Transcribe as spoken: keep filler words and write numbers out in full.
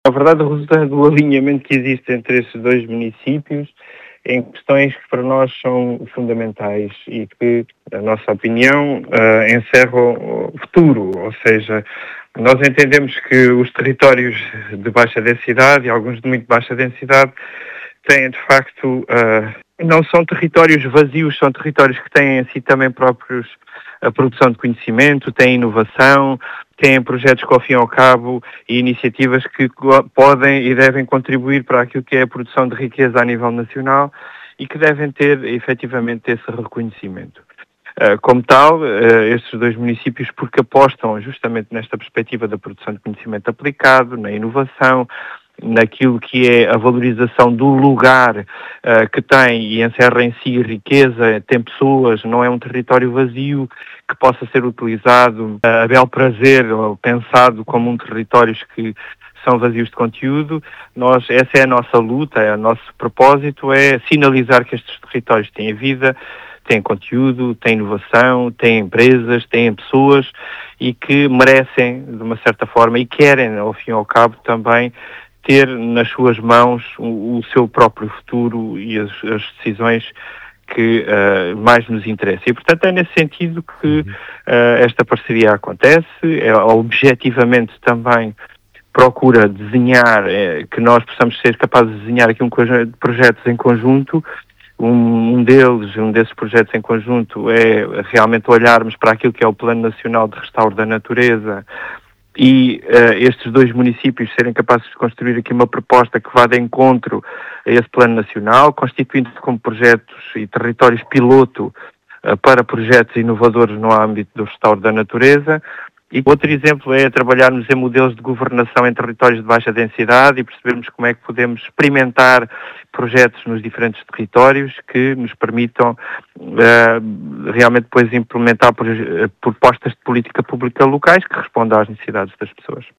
Na verdade, o resultado do alinhamento que existe entre estes dois municípios em questões que para nós são fundamentais e que, na nossa opinião, uh, encerram o futuro, ou seja, nós entendemos que os territórios de baixa densidade e alguns de muito baixa densidade têm, de facto, uh, não são territórios vazios, são territórios que têm em si também próprios a produção de conhecimento, têm inovação, têm projetos que, ao fim e ao cabo, e iniciativas que podem e devem contribuir para aquilo que é a produção de riqueza a nível nacional e que devem ter, efetivamente, esse reconhecimento. Como tal, estes dois municípios, porque apostam justamente nesta perspectiva da produção de conhecimento aplicado, na inovação, naquilo que é a valorização do lugar uh, que tem e encerra em si riqueza, tem pessoas, não é um território vazio que possa ser utilizado uh, a bel prazer ou pensado como um territórios que são vazios de conteúdo. Nós, essa é a nossa luta, é o nosso propósito, é sinalizar que estes territórios têm vida, têm conteúdo, têm inovação, têm empresas, têm pessoas e que merecem, de uma certa forma, e querem, ao fim e ao cabo, também ter nas suas mãos o, o seu próprio futuro e as, as decisões que uh, mais nos interessam. E, portanto, é nesse sentido que uh, esta parceria acontece, é, objetivamente também procura desenhar, é, que nós possamos ser capazes de desenhar aqui um conjunto de projetos em conjunto. Um, um deles, um desses projetos em conjunto é realmente olharmos para aquilo que é o Plano Nacional de Restauro da Natureza e uh, estes dois municípios serem capazes de construir aqui uma proposta que vá de encontro a esse plano nacional, constituindo-se como projetos e territórios piloto uh, para projetos inovadores no âmbito do restauro da natureza. E outro exemplo é trabalharmos em modelos de governação em territórios de baixa densidade e percebermos como é que podemos experimentar projetos nos diferentes territórios que nos permitam uh, realmente depois implementar propostas de política pública locais que respondam às necessidades das pessoas.